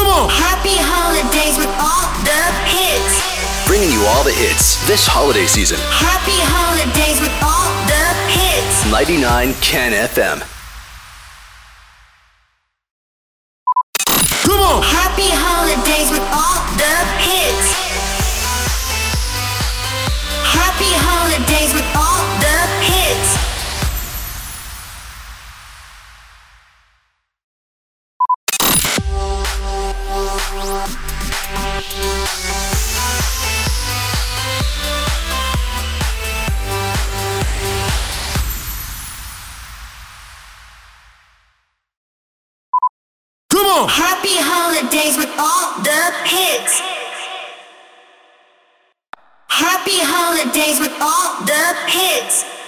Come on! Happy holidays with all the hits. Bringing you all the hits this holiday season. Happy holidays with all the hits. 99 Can FM. Come on! Happy holidays with all the hits. Happy holidays with all the hits. Come on! Happy holidays with all the hits. Happy holidays with all the hits.